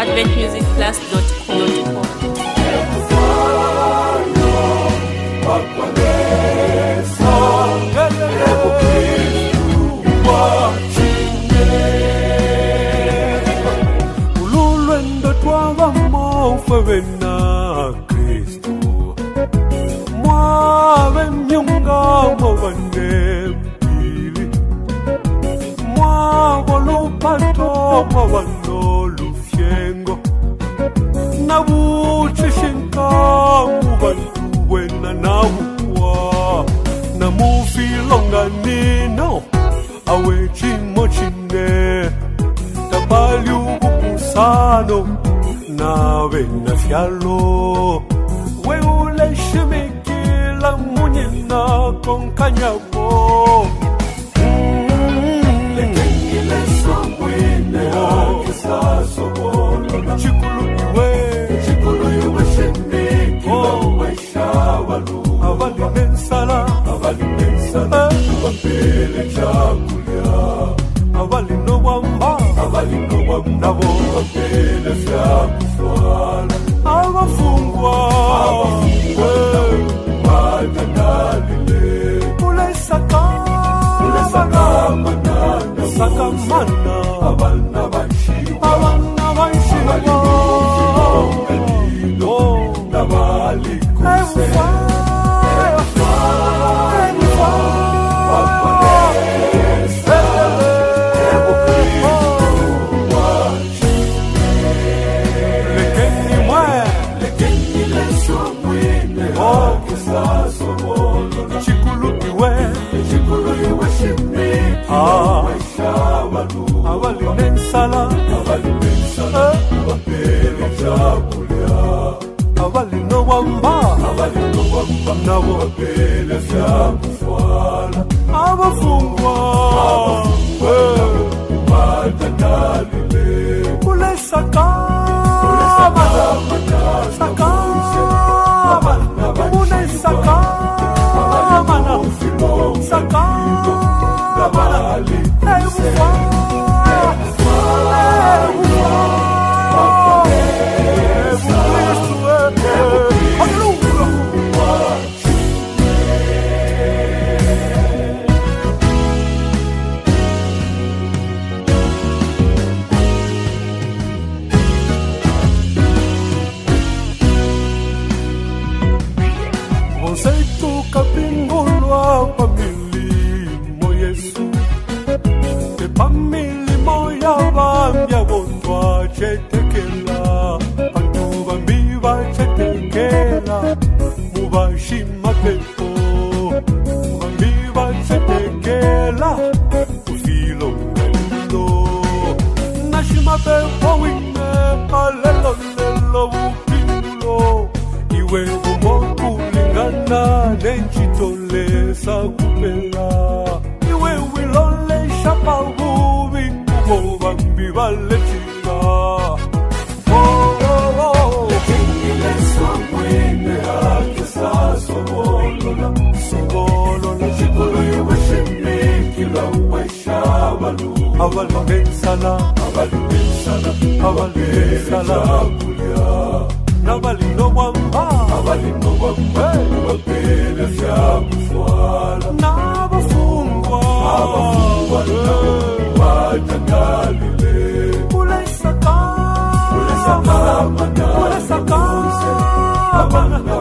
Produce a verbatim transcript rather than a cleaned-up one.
advent music class dot com. Ululwendo twavamo fevena Kristo mwave mnyunga mwavande mpili mwavo lupato mwavano lufyengo na vuchishinka muvantu wena na vukwa na mufilonganino awe chimo chine tabali ubupusano nawe na fialo we ule shimikila munyina konkanyabo lekeni leso mwene akisaso bolo chikulu iwe chikulu iwe shimikila uwe shawalu avali mensala avali mensala wapele chakulia avali no wamba avali no wamba nabo wapele fyakufwala abafungwa matanalile ule saka ule saka manana saka mana abana banshiwa abana banshiwa galilo nabali kuse avali mensala avali mensala wapele chakulia avali no wamba avali no wamba nabo wapele fyakufwala abafungwa matanalile ule saka ule saka saka ule saka mana saka nabali hey chetekela bantu bambi bachetekela mubashima pepo bambi bachetekela ufilo ngalo nashima pepo wine alelo lelo upindulo iwe umoku lingana nenchitolesa kupela iwe wilole shapa ubi ubo bambi balechi avali mensala avali mensala avali mensala kulia nabali no wamba avali no wamba wapele fyakufwala nabafungwa abafungwa watangalile ule saka ule saka ule saka